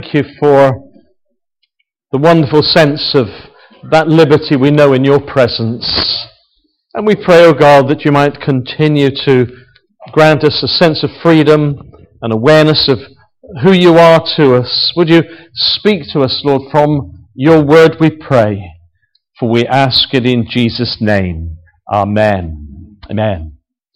Thank you for the wonderful sense of that liberty we know in your presence. And we pray, O God, that you might continue to grant us a sense of freedom and awareness of who you are to us. Would you speak to us, Lord, from your word, we pray, for we ask it in Jesus' name. Amen. Amen.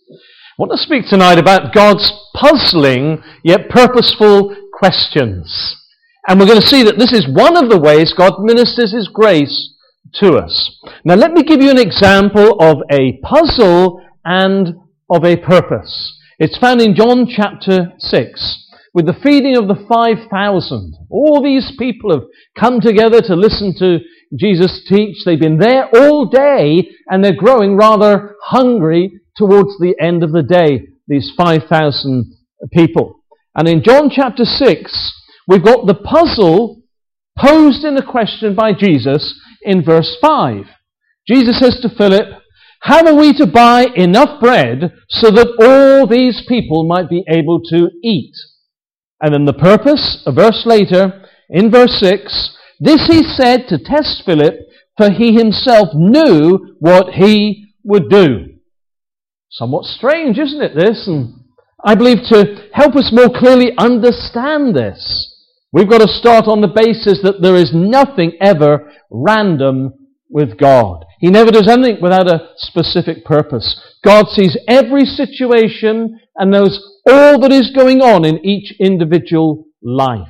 I want to speak tonight about God's puzzling yet purposeful questions. And we're going to see that this is one of the ways God ministers his grace to us. Now let me give you an example of a puzzle and of a purpose. It's found in John chapter 6 with the feeding of the 5,000. All these people have come together to listen to Jesus teach. They've been there all day and they're growing rather hungry towards the end of the day, these 5,000 people. And in John chapter 6, we've got the puzzle posed in a question by Jesus in verse 5. Jesus says to Philip, "How are we to buy enough bread so that all these people might be able to eat?" And then the purpose, a verse later, in verse 6, "This he said to test Philip, for he himself knew what he would do." Somewhat strange, isn't it, this? And I believe to help us more clearly understand this, we've got to start on the basis that there is nothing ever random with God. He never does anything without a specific purpose. God sees every situation and knows all that is going on in each individual life.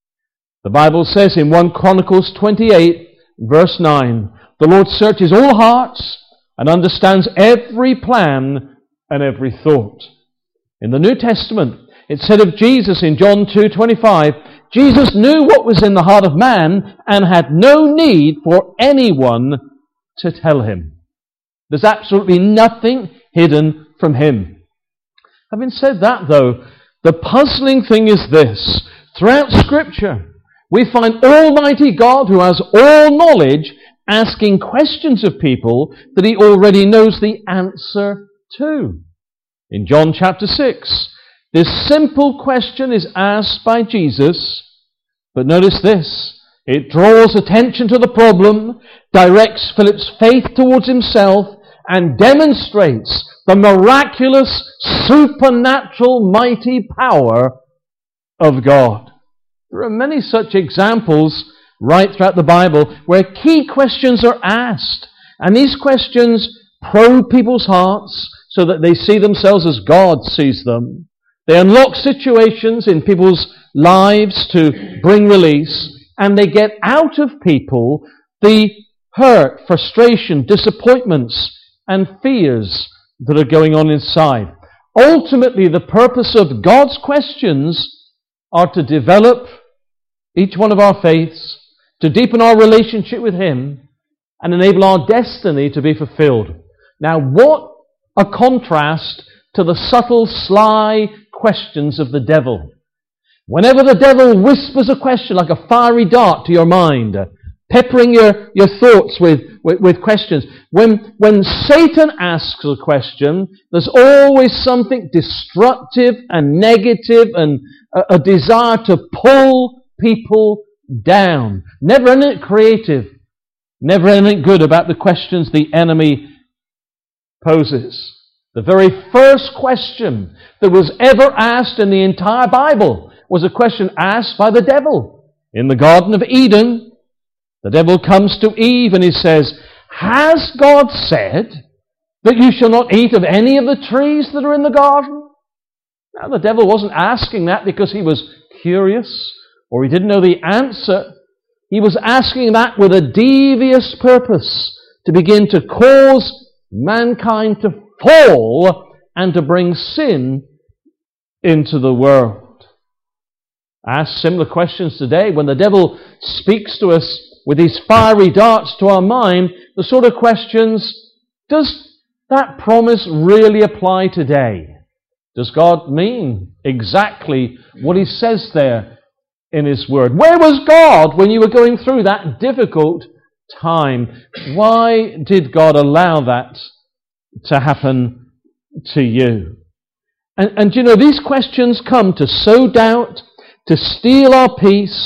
The Bible says in 1 Chronicles 28, verse 9, "The Lord searches all hearts and understands every plan and every thought." In the New Testament, it said of Jesus in John 2:25, Jesus knew what was in the heart of man and had no need for anyone to tell him. There's absolutely nothing hidden from him. Having said that, though, the puzzling thing is this. Throughout Scripture, we find Almighty God, who has all knowledge, asking questions of people that he already knows the answer to. In John chapter 6, this simple question is asked by Jesus, but notice this. It draws attention to the problem, directs Philip's faith towards himself, and demonstrates the miraculous, supernatural, mighty power of God. There are many such examples right throughout the Bible where key questions are asked, and these questions probe people's hearts so that they see themselves as God sees them. They unlock situations in people's lives to bring release, and they get out of people the hurt, frustration, disappointments, and fears that are going on inside. Ultimately, the purpose of God's questions are to develop each one of our faiths, to deepen our relationship with him, and enable our destiny to be fulfilled. Now, what a contrast to the subtle, sly questions of the devil. Whenever the devil whispers a question like a fiery dart to your mind, peppering your thoughts with questions, when Satan asks a question, there's always something destructive and negative and a desire to pull people down. Never anything creative, never anything good about the questions the enemy poses. The very first question that was ever asked in the entire Bible was a question asked by the devil. In the Garden of Eden, the devil comes to Eve and he says, "Has God said that you shall not eat of any of the trees that are in the garden?" Now, the devil wasn't asking that because he was curious or he didn't know the answer. He was asking that with a devious purpose, to begin to cause mankind to fall and to bring sin into the world. I ask similar questions today. When the devil speaks to us with these fiery darts to our mind, the sort of questions, does that promise really apply today? Does God mean exactly what he says there in his word? Where was God when you were going through that difficult time? Why did God allow that to happen to you? And you know, these questions come to sow doubt, to steal our peace,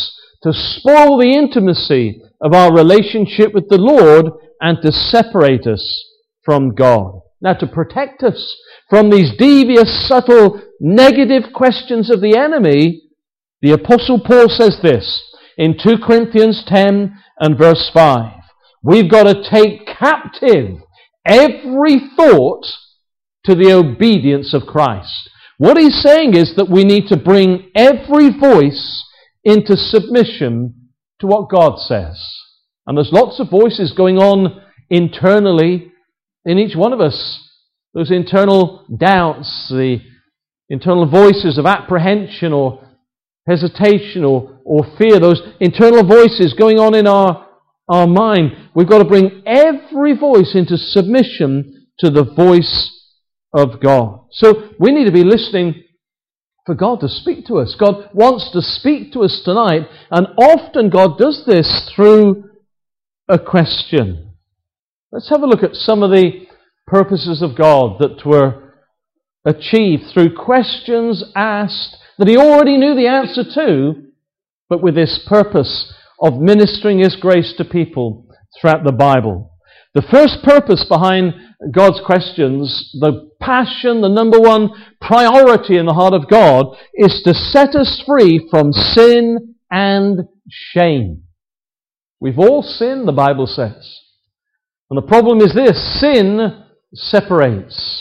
to spoil the intimacy of our relationship with the Lord and to separate us from God. Now, to protect us from these devious, subtle, negative questions of the enemy, the Apostle Paul says this in 2 Corinthians 10 and verse 5. We've got to take captive every thought to the obedience of Christ. What he's saying is that we need to bring every voice into submission to what God says. And there's lots of voices going on internally in each one of us. Those internal doubts, the internal voices of apprehension or hesitation or fear, those internal voices going on in our mind. We've got to bring every voice into submission to the voice of God. So we need to be listening for God to speak to us. God wants to speak to us tonight, and often God does this through a question. Let's have a look at some of the purposes of God that were achieved through questions asked that he already knew the answer to, but with this purpose of ministering his grace to people throughout the Bible. The first purpose behind God's questions, the passion, the number one priority in the heart of God, is to set us free from sin and shame. We've all sinned, the Bible says. And the problem is this: sin separates.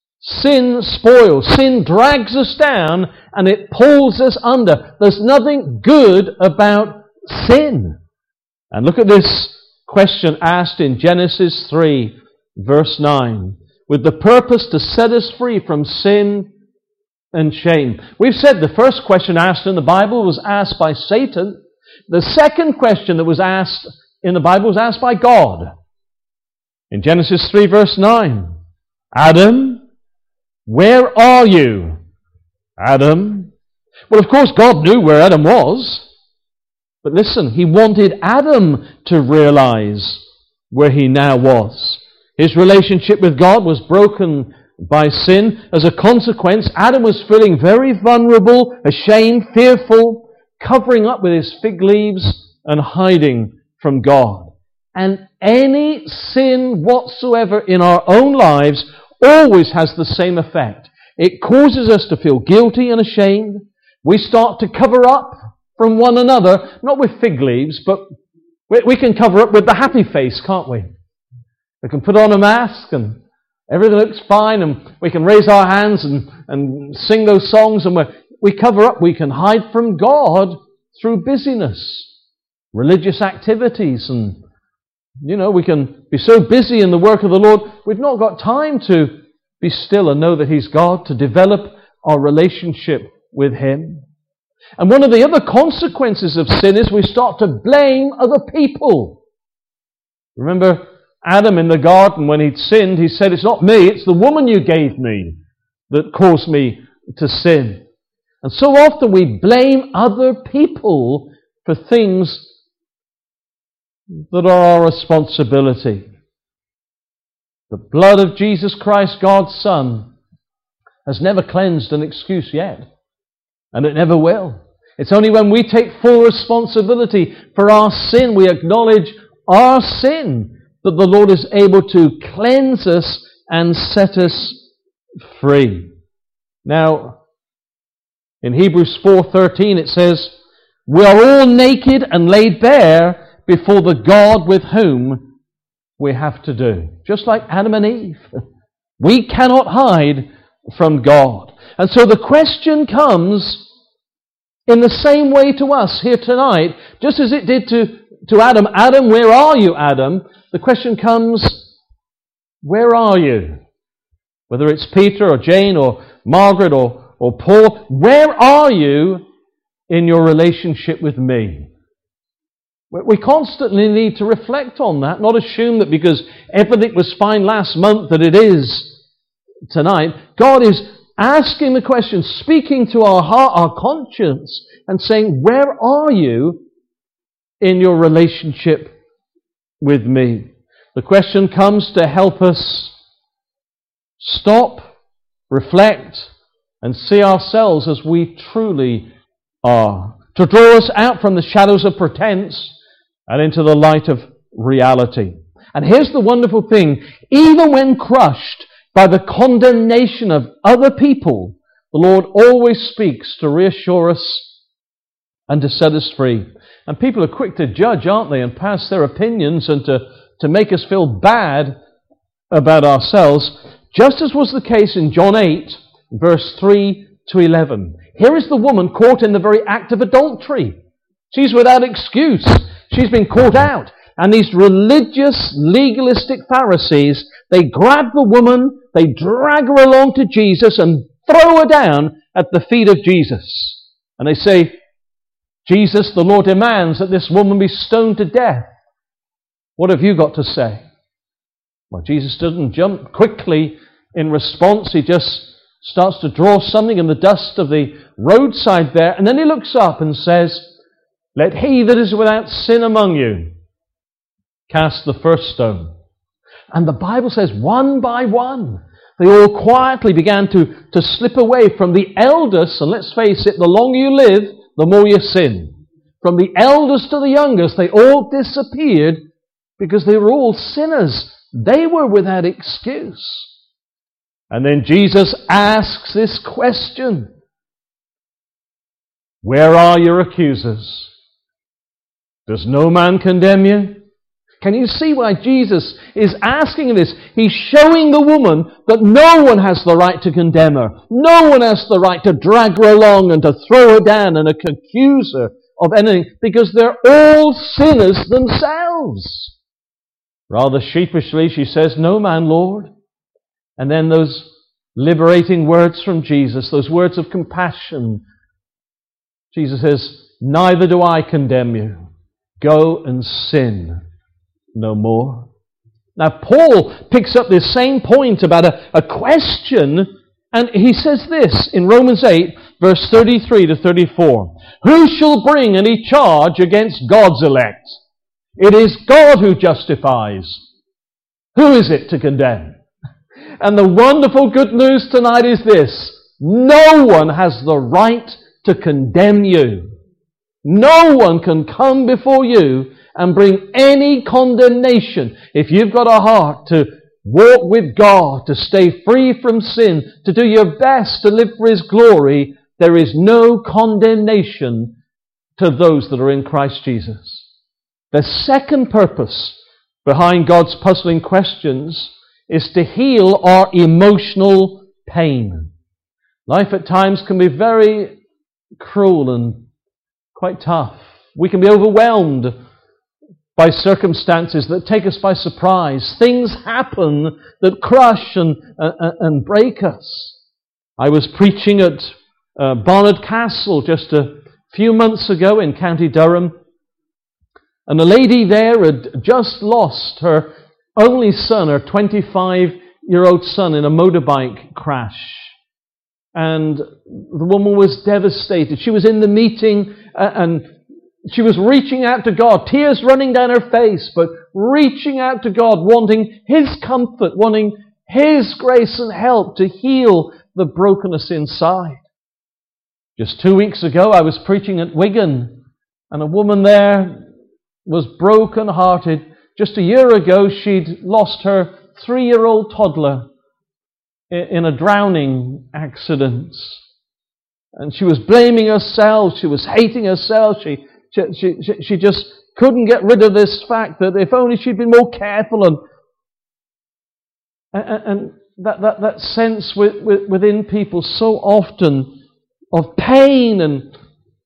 Sin spoils. Sin drags us down and it pulls us under. There's nothing good about sin. And look at this question asked in Genesis 3, verse 9, with the purpose to set us free from sin and shame. We've said the first question asked in the Bible was asked by Satan. The second question that was asked in the Bible was asked by God. In Genesis 3, verse 9, Adam, where are you? Adam. Well, of course, God knew where Adam was. But listen, he wanted Adam to realize where he now was. His relationship with God was broken by sin. As a consequence, Adam was feeling very vulnerable, ashamed, fearful, covering up with his fig leaves and hiding from God. And any sin whatsoever in our own lives always has the same effect. It causes us to feel guilty and ashamed. We start to cover up from one another, not with fig leaves, but we can cover up with the happy face, can't we? We can put on a mask and everything looks fine, and we can raise our hands and sing those songs, and we cover up. We can hide from God through busyness, religious activities, and we can be so busy in the work of the Lord, we've not got time to be still and know that He's God, to develop our relationship with Him. And one of the other consequences of sin is we start to blame other people. Remember Adam in the garden, when he'd sinned, he said, "It's not me, it's the woman you gave me that caused me to sin." And so often we blame other people for things that are our responsibility. The blood of Jesus Christ, God's Son, has never cleansed an excuse yet. And it never will. It's only when we take full responsibility for our sin, we acknowledge our sin, that the Lord is able to cleanse us and set us free. Now, in Hebrews 4:13 it says, "We are all naked and laid bare before the God with whom we have to do." Just like Adam and Eve. We cannot hide from God. And so the question comes in the same way to us here tonight, just as it did to Adam. Adam, where are you, Adam? The question comes, where are you? Whether it's Peter or Jane or Margaret or Paul, where are you in your relationship with me? We constantly need to reflect on that, not assume that because everything was fine last month that it is tonight. God is asking the question, speaking to our heart, our conscience, and saying, where are you in your relationship with me? The question comes to help us stop, reflect, and see ourselves as we truly are. to draw us out from the shadows of pretense and into the light of reality. And here's the wonderful thing. Even when crushed by the condemnation of other people, the Lord always speaks to reassure us and to set us free. And people are quick to judge, aren't they, and pass their opinions and to make us feel bad about ourselves, just as was the case in John 8, verse 3 to 11. Here is the woman caught in the very act of adultery. She's without excuse. She's been caught out. And these religious, legalistic Pharisees, they grab the woman, they drag her along to Jesus and throw her down at the feet of Jesus. And they say, Jesus, the Lord demands that this woman be stoned to death. What have you got to say? Well, Jesus doesn't jump quickly in response. He just starts to draw something in the dust of the roadside there. And then he looks up and says, let he that is without sin among you cast the first stone. And the Bible says one by one, they all quietly began to slip away from the eldest. And let's face it, the longer you live, the more you sin. From the eldest to the youngest, they all disappeared because they were all sinners. They were without excuse. And then Jesus asks this question. Where are your accusers? Does no man condemn you? Can you see why Jesus is asking this? He's showing the woman that no one has the right to condemn her. No one has the right to drag her along and to throw her down and accuse her of anything, because they're all sinners themselves. Rather sheepishly, she says, no man, Lord. And then those liberating words from Jesus, those words of compassion. Jesus says, neither do I condemn you. Go and sin no more. Now, Paul picks up this same point about a question, and he says this in Romans 8, verse 33 to 34. Who shall bring any charge against God's elect? It is God who justifies. Who is it to condemn? And the wonderful good news tonight is this. No one has the right to condemn you. No one can come before you and bring any condemnation. If you've got a heart to walk with God, to stay free from sin, to do your best to live for His glory, there is no condemnation to those that are in Christ Jesus. The second purpose behind God's puzzling questions is to heal our emotional pain. Life at times can be very cruel and quite tough. We can be overwhelmed by circumstances that take us by surprise. Things happen that crush and break us. I was preaching at Barnard Castle just a few months ago in County Durham, and a lady there had just lost her only son, her 25-year-old son, in a motorbike crash. And the woman was devastated. She was in the meeting and she was reaching out to God, tears running down her face, but reaching out to God, wanting His comfort, wanting His grace and help to heal the brokenness inside. Just 2 weeks ago, I was preaching at Wigan, and a woman there was broken-hearted. Just a year ago, she'd lost her 3-year-old toddler in a drowning accident. And she was blaming herself, she was hating herself, she just couldn't get rid of this fact that if only she'd been more careful, and that sense within people so often of pain and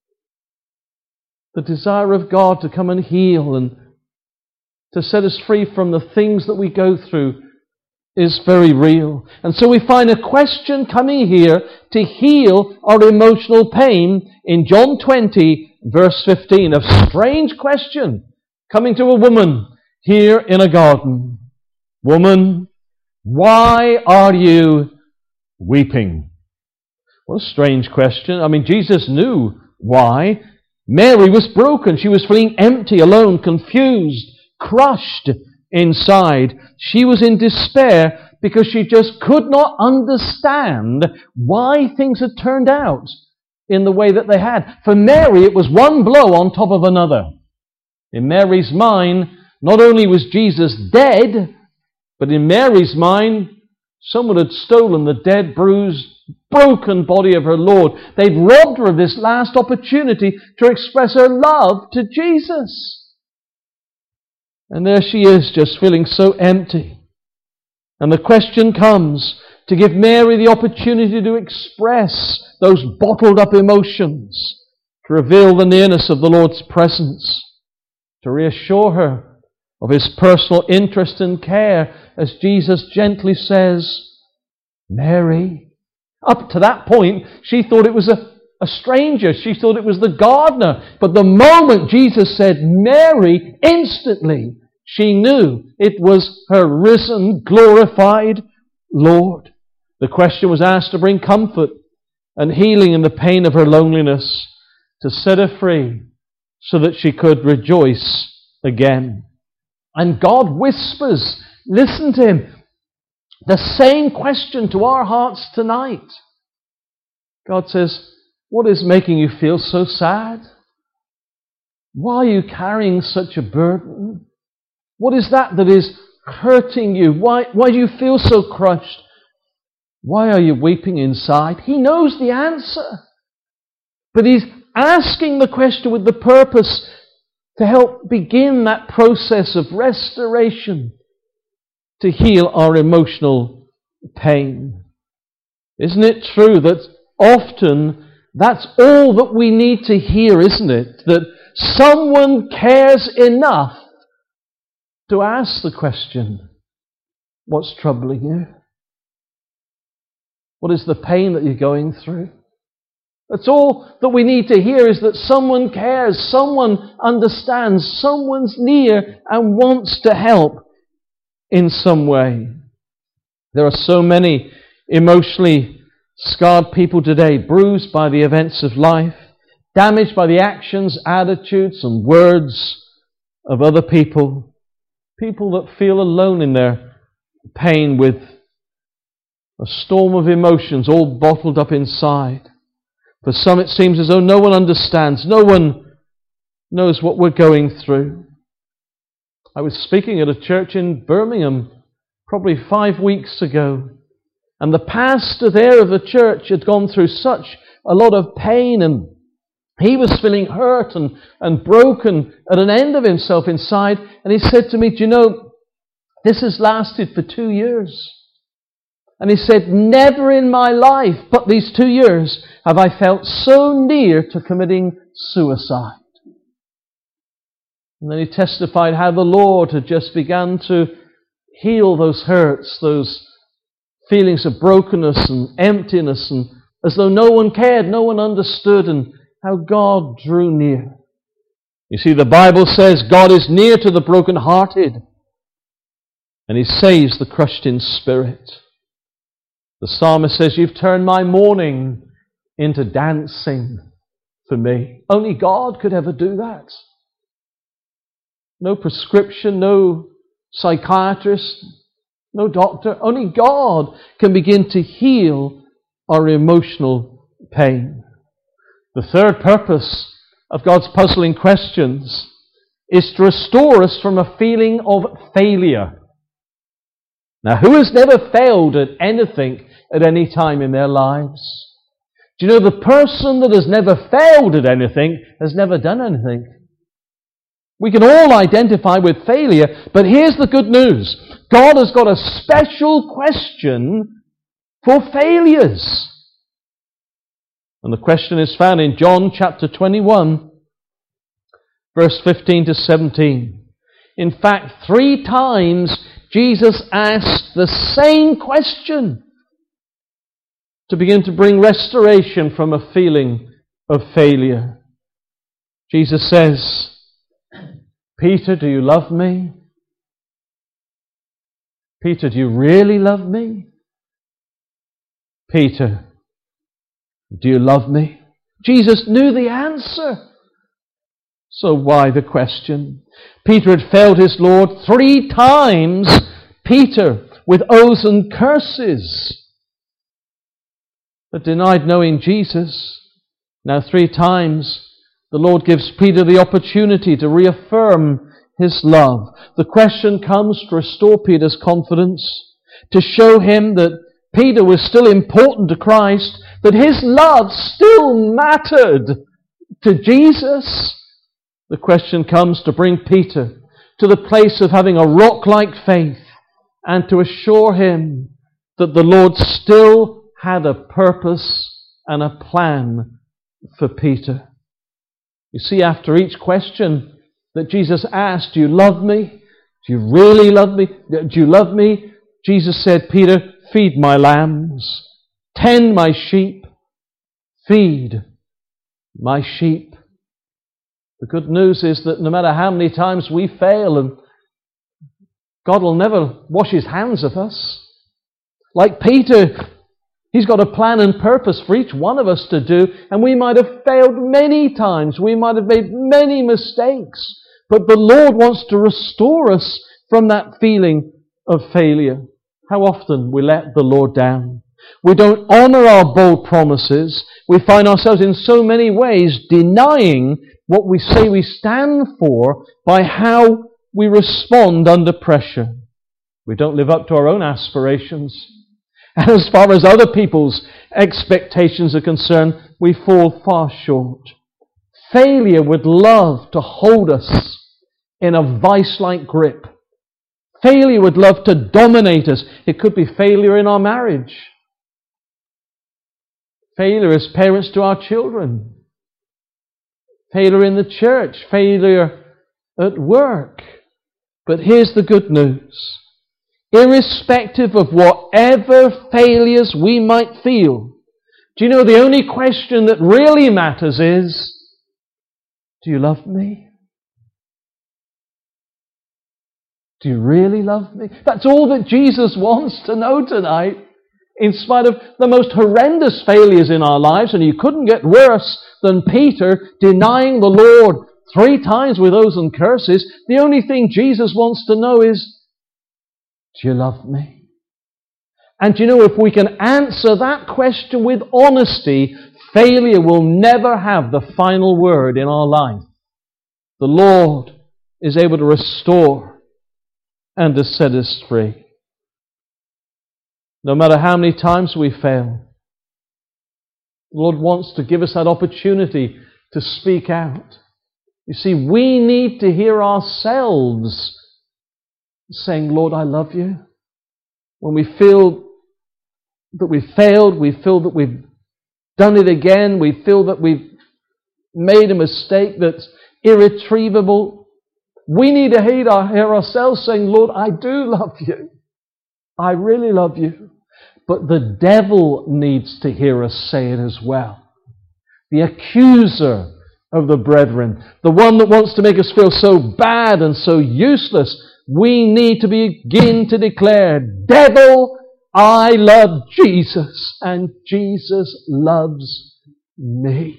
the desire of God to come and heal and to set us free from the things that we go through is very real. And so we find a question coming here to heal our emotional pain in John 20, verse 15. A strange question coming to a woman here in a garden. Woman, why are you weeping? What a strange question. I mean, Jesus knew why. Mary was broken. She was feeling empty, alone, confused, crushed inside. She was in despair because she just could not understand why things had turned out in the way that they had. For Mary, it was one blow on top of another. In Mary's mind, not only was Jesus dead, but in Mary's mind, someone had stolen the dead, bruised, broken body of her Lord. They'd robbed her of this last opportunity to express her love to Jesus. And there she is, just feeling so empty. And the question comes to give Mary the opportunity to express those bottled up emotions, to reveal the nearness of the Lord's presence, to reassure her of His personal interest and care as Jesus gently says, Mary. Up to that point, she thought it was a stranger. She thought it was the gardener. But the moment Jesus said, Mary, instantly she knew it was her risen, glorified Lord. The question was asked to bring comfort and healing in the pain of her loneliness, to set her free so that she could rejoice again. And God whispers, listen to Him, the same question to our hearts tonight. God says, what is making you feel so sad? Why are you carrying such a burden? What is that is hurting you? Why do you feel so crushed? Why are you weeping inside? He knows the answer. But He's asking the question with the purpose to help begin that process of restoration, to heal our emotional pain. Isn't it true that often that's all that we need to hear, isn't it? That someone cares enough to ask the question, what's troubling you? What is the pain that you're going through? That's all that we need to hear, is that someone cares, someone understands, someone's near and wants to help in some way. There are so many emotionally scarred people today, bruised by the events of life, damaged by the actions, attitudes and words of other people. People that feel alone in their pain, with a storm of emotions all bottled up inside. For some it seems as though no one understands, no one knows what we're going through. I was speaking at a church in Birmingham probably 5 weeks ago, and the pastor there of the church had gone through such a lot of pain, and he was feeling hurt and broken, at an end of himself inside, and he said to me, do you know, this has lasted for 2 years. And he said, never in my life, but these 2 years, have I felt so near to committing suicide. And then he testified how the Lord had just begun to heal those hurts, those feelings of brokenness and emptiness, and as though no one cared, no one understood, and how God drew near. You see, the Bible says God is near to the brokenhearted, and He saves the crushed in spirit. The psalmist says, you've turned my mourning into dancing for me. Only God could ever do that. No prescription, no psychiatrist, no doctor. Only God can begin to heal our emotional pain. The third purpose of God's puzzling questions is to restore us from a feeling of failure. Now, who has never failed at anything at any time in their lives? Do you know, the person that has never failed at anything has never done anything? We can all identify with failure, but here's the good news. God has got a special question for failures. And the question is found in John chapter 21, verse 15 to 17. In fact, 3 times Jesus asked the same question to begin to bring restoration from a feeling of failure. Jesus says, Peter, do you love me? Peter, do you really love me? Peter, do you love me? Jesus knew the answer. So why the question? Peter had failed his Lord 3 times. Peter, with oaths and curses, but denied knowing Jesus. Now 3 times the Lord gives Peter the opportunity to reaffirm his love. The question comes to restore Peter's confidence, to show him that Peter was still important to Christ, that his love still mattered to Jesus. The question comes to bring Peter to the place of having a rock-like faith and to assure him that the Lord still had a purpose and a plan for Peter. You see, after each question that Jesus asked, do you love me? Do you really love me? Do you love me? Jesus said, Peter, feed my lambs, tend my sheep, feed my sheep. The good news is that no matter how many times we fail, and God will never wash his hands of us. Like Peter, he's got a plan and purpose for each one of us to do, and we might have failed many times. We might have made many mistakes, but the Lord wants to restore us from that feeling of failure. How often we let the Lord down. We don't honor our bold promises. We find ourselves in so many ways denying what we say we stand for by how we respond under pressure. We don't live up to our own aspirations. And as far as other people's expectations are concerned, we fall far short. Failure would love to hold us in a vice-like grip. Failure would love to dominate us. It could be failure in our marriage. Failure as parents to our children. Failure in the church. Failure at work. But here's the good news. Irrespective of whatever failures we might feel, do you know the only question that really matters is, do you love me? Do you really love me? That's all that Jesus wants to know tonight. In spite of the most horrendous failures in our lives, and you couldn't get worse than Peter denying the Lord 3 times with oaths and curses, the only thing Jesus wants to know is, do you love me? And do you know, if we can answer that question with honesty, failure will never have the final word in our life. The Lord is able to restore and to set us free. No matter how many times we fail, the Lord wants to give us that opportunity to speak out. You see, we need to hear ourselves saying, Lord, I love you. When we feel that we've failed, we feel that we've done it again, we feel that we've made a mistake that's irretrievable, we need to hear ourselves saying, Lord, I do love you. I really love you. But the devil needs to hear us say it as well. The accuser of the brethren, the one that wants to make us feel so bad and so useless, we need to begin to declare, devil, I love Jesus, and Jesus loves me.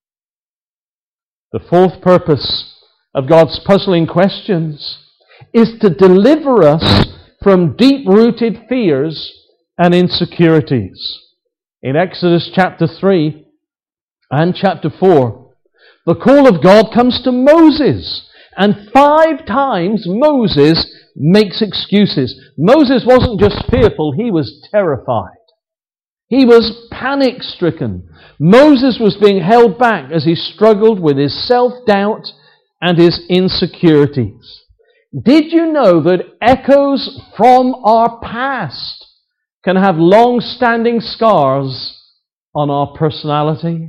The 4th purpose of God's puzzling questions is to deliver us from deep-rooted fears and insecurities. In Exodus chapter 3 and chapter 4, the call of God comes to Moses, and 5 times Moses makes excuses. Moses wasn't just fearful, he was terrified. He was panic-stricken. Moses was being held back as he struggled with his self-doubt and his insecurities. Did you know that echoes from our past can have long-standing scars on our personality?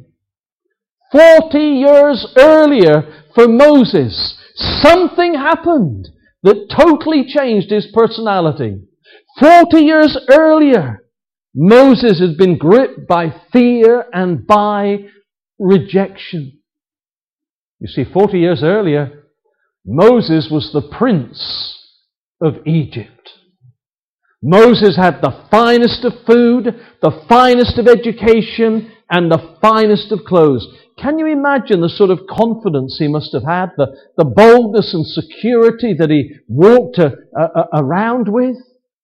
40 years earlier for Moses, something happened that totally changed his personality. 40 years earlier, Moses had been gripped by fear and by rejection. You see, 40 years earlier, Moses was the prince of Egypt. Moses had the finest of food, the finest of education, and the finest of clothes. Can you imagine the sort of confidence he must have had, the boldness and security that he walked around with?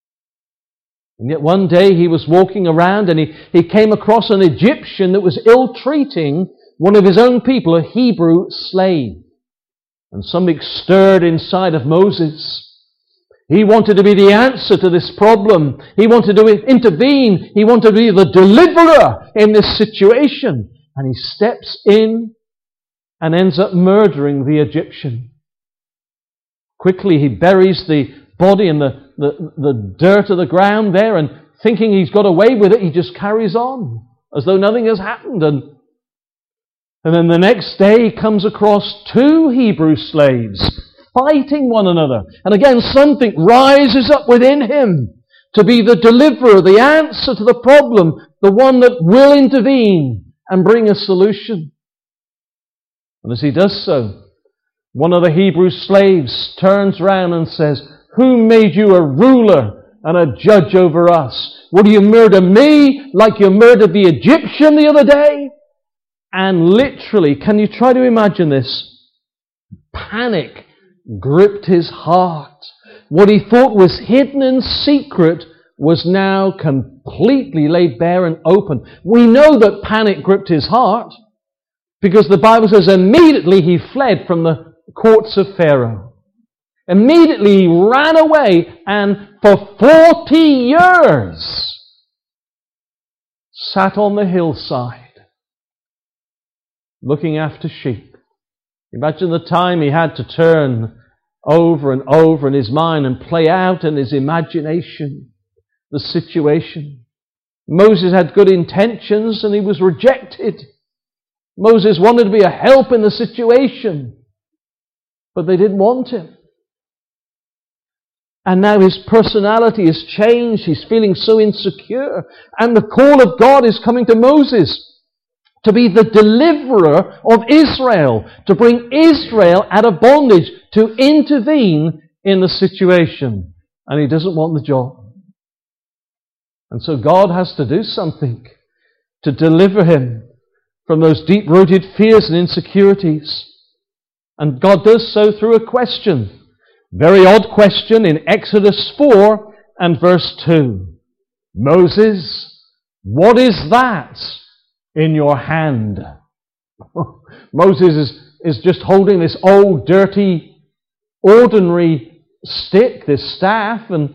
And yet one day he was walking around and he came across an Egyptian that was ill-treating one of his own people, a Hebrew slave. And something stirred inside of Moses. He wanted to be the answer to this problem. He wanted to intervene. He wanted to be the deliverer in this situation. And he steps in and ends up murdering the Egyptian. Quickly he buries the body in the dirt of the ground there, and thinking he's got away with it, he just carries on as though nothing has happened. And then the next day he comes across 2 Hebrew slaves fighting one another. And again, something rises up within him to be the deliverer, the answer to the problem, the one that will intervene and bring a solution. And as he does so, one of the Hebrew slaves turns around and says, "Who made you a ruler and a judge over us? Will you murder me like you murdered the Egyptian the other day?" And literally, can you try to imagine this? Panic gripped his heart. What he thought was hidden in secret was now completely laid bare and open. We know that panic gripped his heart because the Bible says immediately he fled from the courts of Pharaoh. Immediately he ran away, and for 40 years sat on the hillside looking after sheep. Imagine the time he had to turn over and over in his mind and play out in his imagination the situation. Moses had good intentions and he was rejected. Moses wanted to be a help in the situation, but they didn't want him. And now his personality has changed. He's feeling so insecure. And the call of God is coming to Moses to be the deliverer of Israel, to bring Israel out of bondage, to intervene in the situation. And he doesn't want the job. And so God has to do something to deliver him from those deep-rooted fears and insecurities. And God does so through a question. Very odd question in Exodus 4 and verse 2. "Moses, what is that in your hand?" Moses is just holding this old, dirty, ordinary stick, this staff, and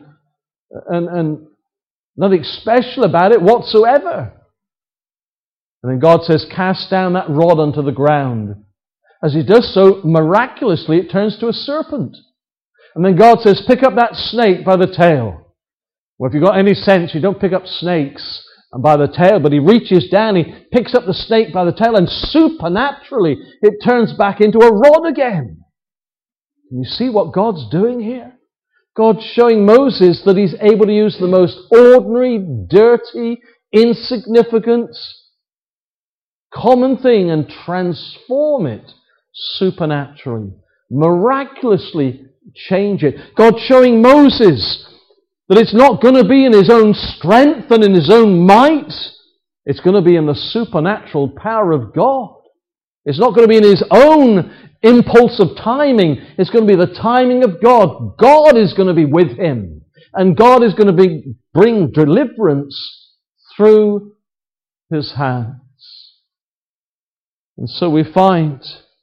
nothing special about it whatsoever. And then God says, "Cast down that rod onto the ground." As he does so, miraculously it turns to a serpent. And then God says, "Pick up that snake by the tail." Well, if you've got any sense, you don't pick up snakes by the tail, but he reaches down, he picks up the snake by the tail, and supernaturally it turns back into a rod again. Can you see what God's doing here? God's showing Moses that he's able to use the most ordinary, dirty, insignificant, common thing and transform it supernaturally, miraculously change it. God showing Moses that it's not going to be in his own strength and in his own might. It's going to be in the supernatural power of God. It's not going to be in his own impulse of timing. It's going to be the timing of God. God is going to be with him. And God is going to bring deliverance through his hands. And so we find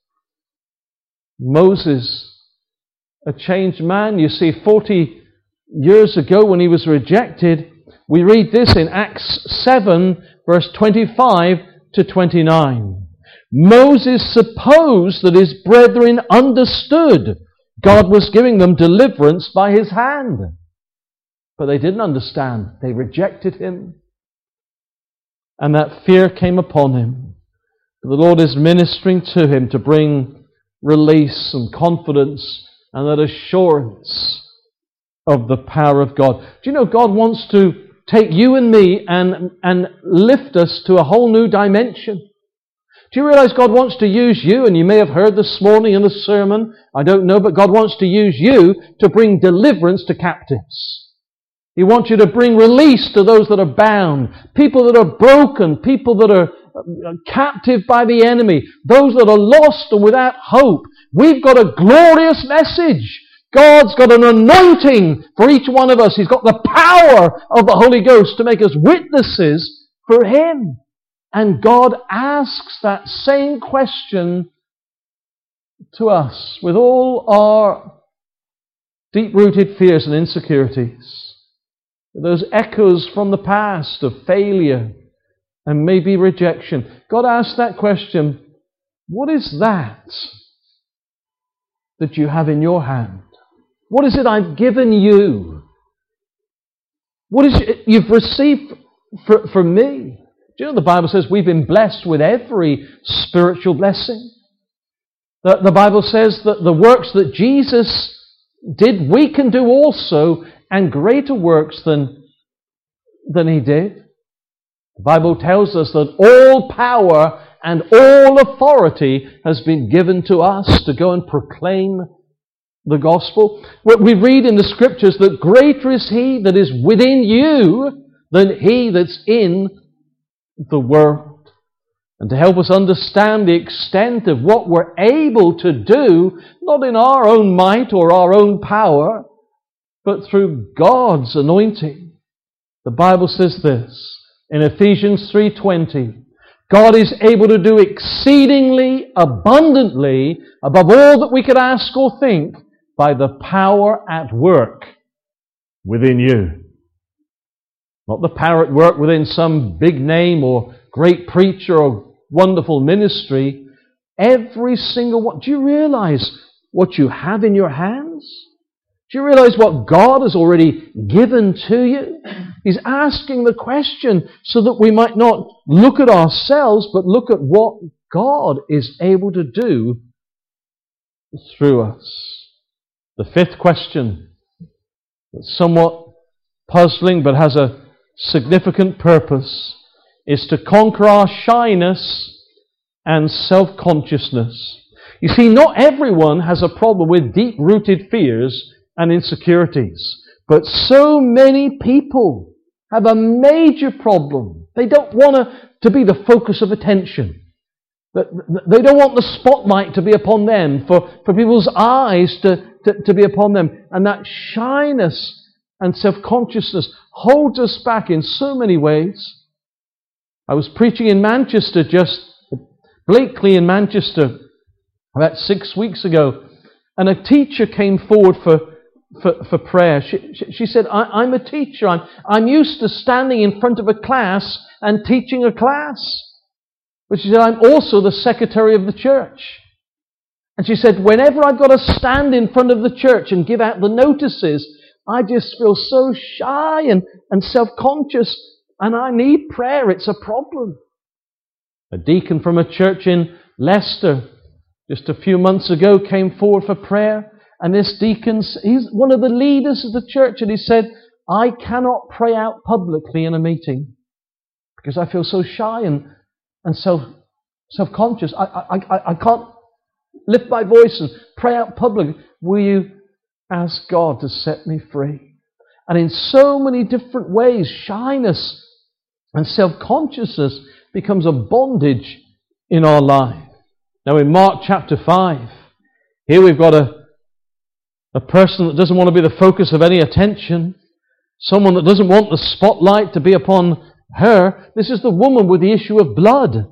Moses a changed man. You see, 40 years ago when he was rejected, we read this in Acts 7, verse 25 to 29. Moses supposed that his brethren understood God was giving them deliverance by his hand. But they didn't understand. They rejected him. And that fear came upon him. The Lord is ministering to him to bring release and confidence and that assurance of the power of God. Do you know God wants to take you and me and lift us to a whole new dimension? Do you realize God wants to use you? And you may have heard this morning in the sermon, I don't know, but God wants to use you to bring deliverance to captives. He wants you to bring release to those that are bound, people that are broken, people that are captive by the enemy, those that are lost and without hope. We've got a glorious message. God's got an anointing for each one of us. He's got the power of the Holy Ghost to make us witnesses for Him. And God asks that same question to us with all our deep-rooted fears and insecurities. Those echoes from the past of failure and maybe rejection. God asks that question, what is that you have in your hand? What is it I've given you? What is it you've received from me? Do you know the Bible says we've been blessed with every spiritual blessing? The Bible says that the works that Jesus did, we can do also, and greater works than He did. The Bible tells us that all power and all authority has been given to us to go and proclaim the gospel. We read in the Scriptures that greater is He that is within you than he that's in the world. And to help us understand the extent of what we're able to do, not in our own might or our own power, but through God's anointing. The Bible says this in Ephesians 3:20, God is able to do exceedingly abundantly above all that we could ask or think by the power at work within you. Not the power at work within some big name or great preacher or wonderful ministry. Every single one. Do you realize what you have in your hands? Do you realize what God has already given to you? He's asking the question so that we might not look at ourselves, but look at what God is able to do through us. The fifth question, that's somewhat puzzling but has a significant purpose, is to conquer our shyness and self-consciousness. You see, not everyone has a problem with deep-rooted fears and insecurities, but so many people have a major problem. They don't want to be the focus of attention. They don't want the spotlight to be upon them, for people's eyes to be upon them. And that shyness and self-consciousness holds us back in so many ways. I was preaching in Manchester, Blakely in Manchester, about 6 weeks ago, and a teacher came forward for prayer. She said, I'm a teacher. I'm used to standing in front of a class and teaching a class. But she said, I'm also the secretary of the church. And she said, whenever I've got to stand in front of the church and give out the notices, I just feel so shy and self-conscious, and I need prayer. It's a problem. A deacon from a church in Leicester just a few months ago came forward for prayer, and this deacon, he's one of the leaders of the church, and he said, I cannot pray out publicly in a meeting because I feel so shy and self-conscious. I can't lift my voice and pray out publicly. Will you ask God to set me free? And in so many different ways, shyness and self-consciousness becomes a bondage in our life. Now in Mark chapter 5, here we've got a person that doesn't want to be the focus of any attention, someone that doesn't want the spotlight to be upon her. This is the woman with the issue of blood.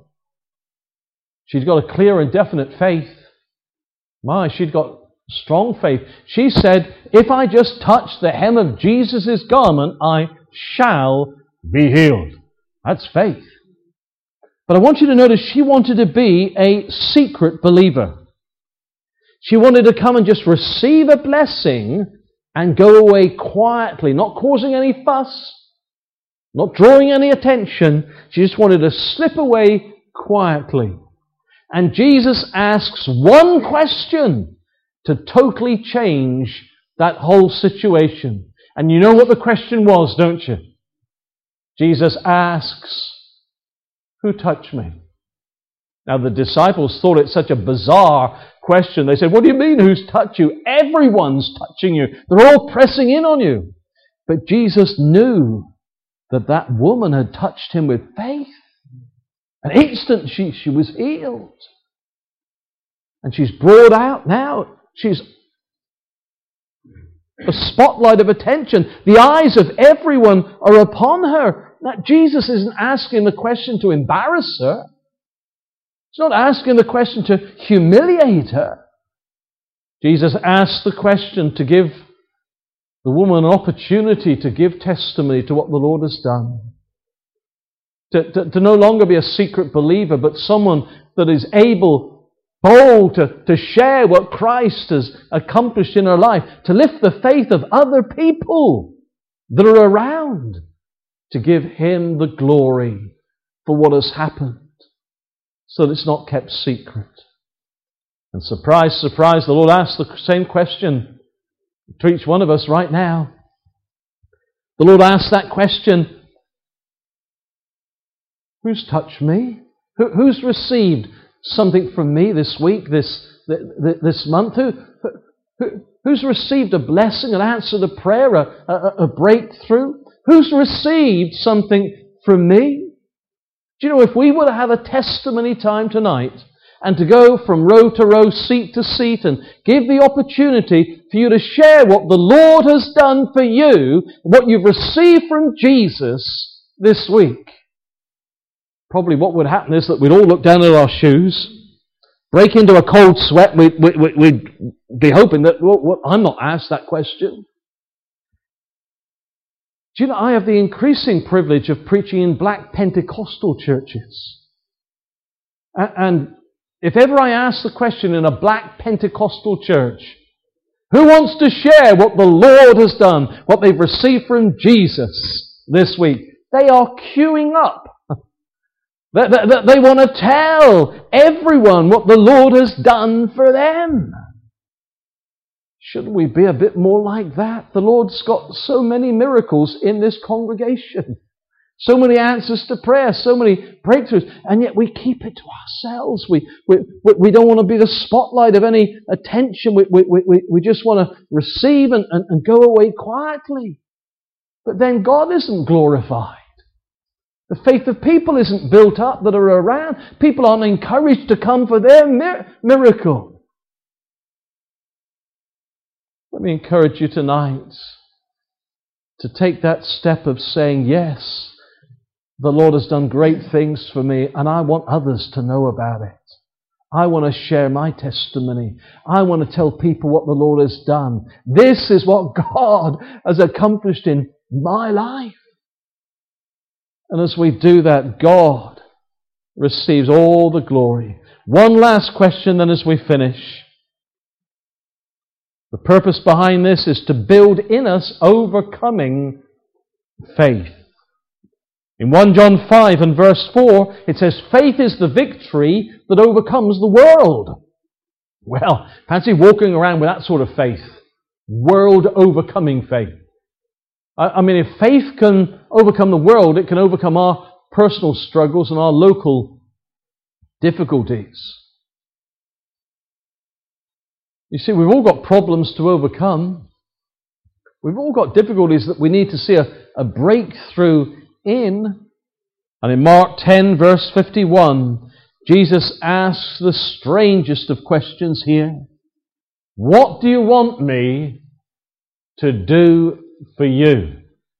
She's got a clear and definite faith. She'd got strong faith. She said, if I just touch the hem of Jesus' garment, I shall be healed. That's faith. But I want you to notice she wanted to be a secret believer. She wanted to come and just receive a blessing and go away quietly, not causing any fuss, not drawing any attention. She just wanted to slip away quietly. And Jesus asks one question to totally change that whole situation. And you know what the question was, don't you? Jesus asks, who touched me? Now the disciples thought it such a bizarre question. They said, what do you mean who's touched you? Everyone's touching you. They're all pressing in on you. But Jesus knew that woman had touched him with faith. An instant she was healed. And she's brought out now. She's the spotlight of attention. The eyes of everyone are upon her. Now, Jesus isn't asking the question to embarrass her. He's not asking the question to humiliate her. Jesus asked the question to give the woman an opportunity to give testimony to what the Lord has done. To no longer be a secret believer, but someone that is able, bold to share what Christ has accomplished in her life, to lift the faith of other people that are around, to give Him the glory for what has happened, so that it's not kept secret. And surprise, surprise, the Lord asks the same question to each one of us right now. The Lord asks that question, who's touched me? Who's received something from me this week, this month? Who's received a blessing, an answer to prayer, a breakthrough? Who's received something from me? Do you know, if we were to have a testimony time tonight, and to go from row to row, seat to seat, and give the opportunity for you to share what the Lord has done for you, what you've received from Jesus this week, probably what would happen is that we'd all look down at our shoes, break into a cold sweat, we'd be hoping that, well, I'm not asked that question. Do you know, I have the increasing privilege of preaching in black Pentecostal churches. And if ever I ask the question in a black Pentecostal church, who wants to share what the Lord has done, what they've received from Jesus this week? They are queuing up. They want to tell everyone what the Lord has done for them. Shouldn't we be a bit more like that? The Lord's got so many miracles in this congregation. So many answers to prayer, so many breakthroughs, and yet we keep it to ourselves. We don't want to be the spotlight of any attention. We just want to receive and go away quietly. But then God isn't glorified. The faith of people isn't built up that are around. People aren't encouraged to come for their miracle. Let me encourage you tonight to take that step of saying, yes, the Lord has done great things for me, and I want others to know about it. I want to share my testimony. I want to tell people what the Lord has done. This is what God has accomplished in my life. And as we do that, God receives all the glory. One last question then as we finish. The purpose behind this is to build in us overcoming faith. In 1 John 5 and verse 4, it says, faith is the victory that overcomes the world. Well, fancy walking around with that sort of faith. World-overcoming faith. I mean, if faith can overcome the world, it can overcome our personal struggles and our local difficulties. You see, we've all got problems to overcome. We've all got difficulties that we need to see a breakthrough in. And in Mark 10 verse 51, Jesus asks the strangest of questions here. What do you want me to do for you?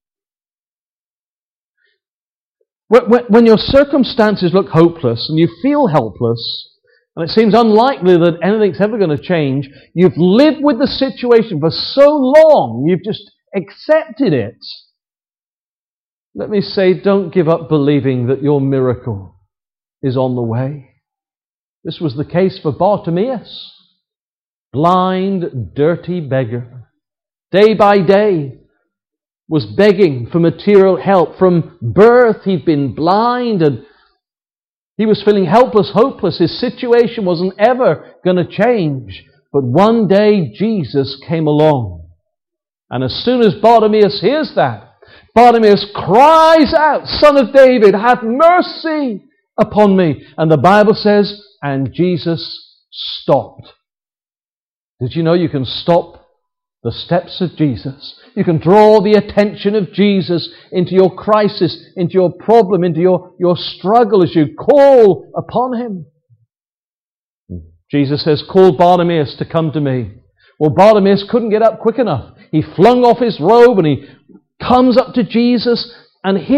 When your circumstances look hopeless and you feel helpless, and it seems unlikely that anything's ever going to change, you've lived with the situation for so long, you've just accepted it. Let me say, don't give up believing that your miracle is on the way. This was the case for Bartimaeus. Blind, dirty beggar. Day by day was begging for material help. From birth he'd been blind and he was feeling helpless, hopeless. His situation wasn't ever going to change. But one day Jesus came along. And as soon as Bartimaeus hears that, Bartimaeus cries out, Son of David, have mercy upon me. And the Bible says, and Jesus stopped. Did you know you can stop the steps of Jesus? You can draw the attention of Jesus into your crisis, into your problem, into your struggle as you call upon Him. Jesus says, call Bartimaeus to come to me. Well, Bartimaeus couldn't get up quick enough. He flung off his robe and he comes up to Jesus, and his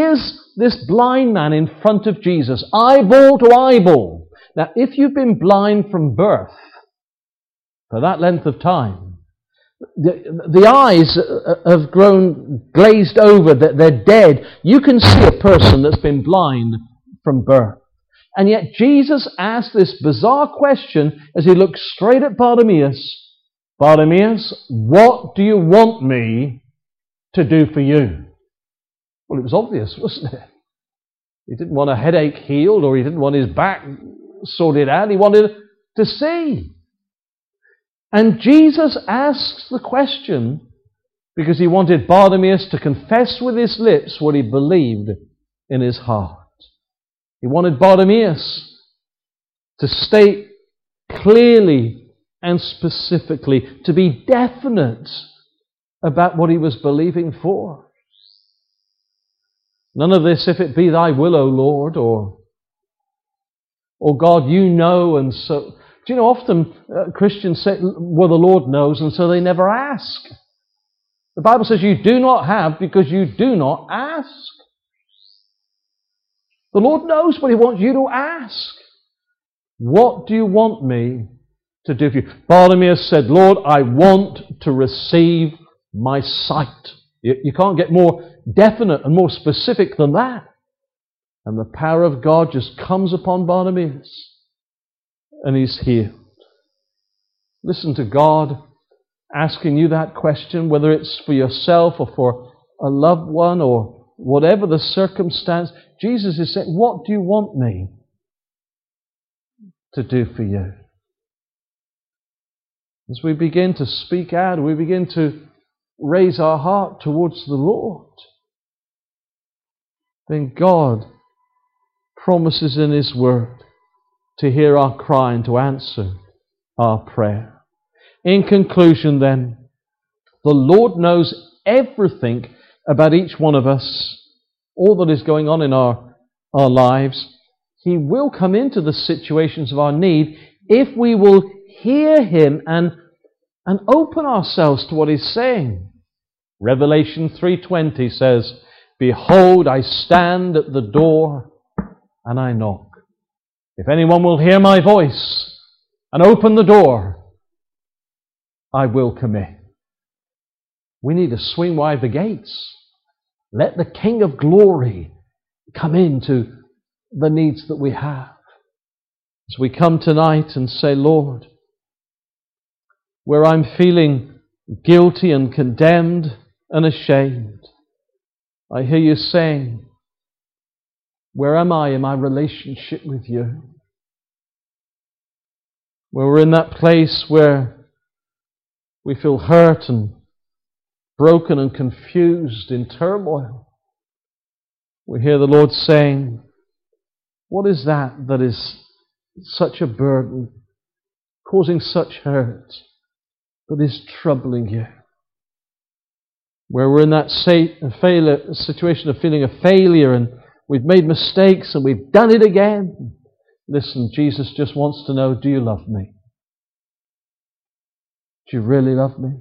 this blind man in front of Jesus, eyeball to eyeball. Now, if you've been blind from birth for that length of time, the eyes have grown glazed over, they're dead. You can see a person that's been blind from birth. And yet Jesus asked this bizarre question as he looked straight at Bartimaeus. Bartimaeus, what do you want me to do for you? Well, it was obvious, wasn't it? He didn't want a headache healed, or he didn't want his back sorted out. He wanted to see. And Jesus asks the question because he wanted Bartimaeus to confess with his lips what he believed in his heart. He wanted Bartimaeus to state clearly and specifically, to be definite about what he was believing for. None of this, if it be thy will, O Lord, or God, you know, and so... Do you know, often Christians say, well, the Lord knows, and so they never ask. The Bible says you do not have because you do not ask. The Lord knows, but he wants you to ask. What do you want me to do for you? Bartimaeus said, Lord, I want to receive my sight. You can't get more definite and more specific than that. And the power of God just comes upon Bartimaeus. And he's healed. Listen to God asking you that question, whether it's for yourself or for a loved one or whatever the circumstance. Jesus is saying, what do you want me to do for you? As we begin to speak out, we begin to raise our heart towards the Lord, then God promises in His Word to hear our cry and to answer our prayer. In conclusion then, the Lord knows everything about each one of us, all that is going on in our lives. He will come into the situations of our need if we will hear Him and open ourselves to what He's saying. Revelation 3:20 says, Behold, I stand at the door and I knock. If anyone will hear my voice and open the door, I will come in. We need to swing wide the gates. Let the King of Glory come into the needs that we have. As we come tonight and say, Lord, where I'm feeling guilty and condemned and ashamed, I hear you saying, where am I in my relationship with you? Where we're in that place where we feel hurt and broken and confused, in turmoil. We hear the Lord saying, what is that is such a burden, causing such hurt, that is troubling you? Where we're in that situation of feeling a failure and we've made mistakes and we've done it again. Listen, Jesus just wants to know, do you love me? Do you really love me?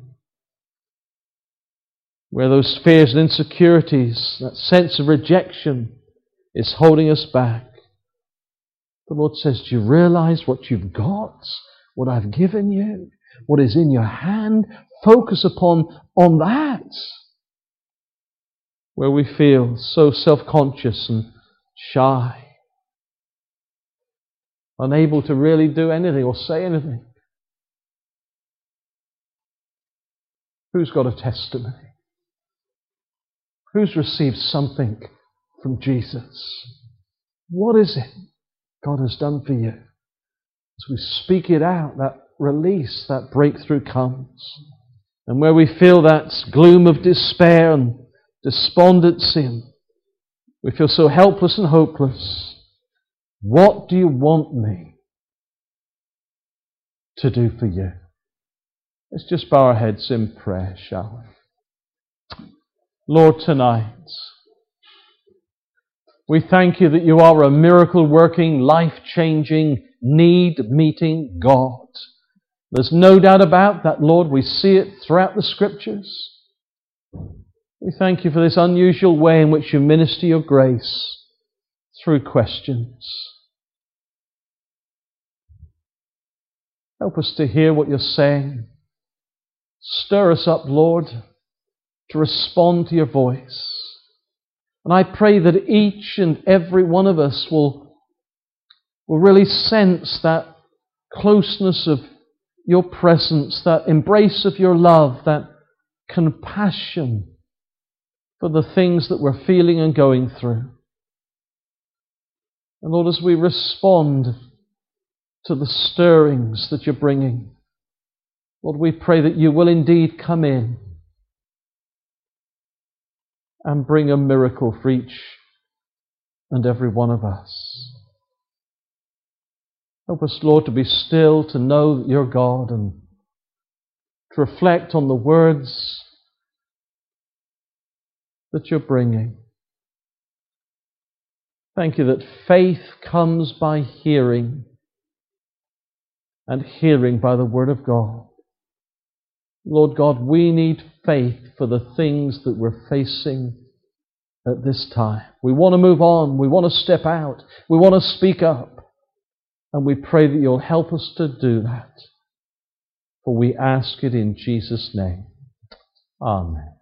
Where those fears and insecurities, that sense of rejection is holding us back. The Lord says, do you realize what you've got? What I've given you? What is in your hand? Focus on that. Where we feel so self-conscious and shy, unable to really do anything or say anything. Who's got a testimony? Who's received something from Jesus? What is it God has done for you? As we speak it out, that release, that breakthrough comes. And where we feel that gloom of despair and despondency, we feel so helpless and hopeless. What do you want me to do for you? Let's just bow our heads in prayer, shall we? Lord, tonight, we thank you that you are a miracle-working, life-changing, need-meeting God. There's no doubt about that, Lord. We see it throughout the Scriptures. We thank you for this unusual way in which you minister your grace through questions. Help us to hear what you're saying. Stir us up, Lord, to respond to your voice. And I pray that each and every one of us will really sense that closeness of your presence, that embrace of your love, that compassion for the things that we're feeling and going through. And Lord, as we respond to the stirrings that you're bringing, Lord, we pray that you will indeed come in and bring a miracle for each and every one of us. Help us, Lord, to be still, to know that you're God, and to reflect on the words that you're bringing. Thank you that faith comes by hearing, and hearing by the Word of God. Lord God, we need faith for the things that we're facing at this time. We want to move on. We want to step out. We want to speak up. And we pray that you'll help us to do that. For we ask it in Jesus' name. Amen.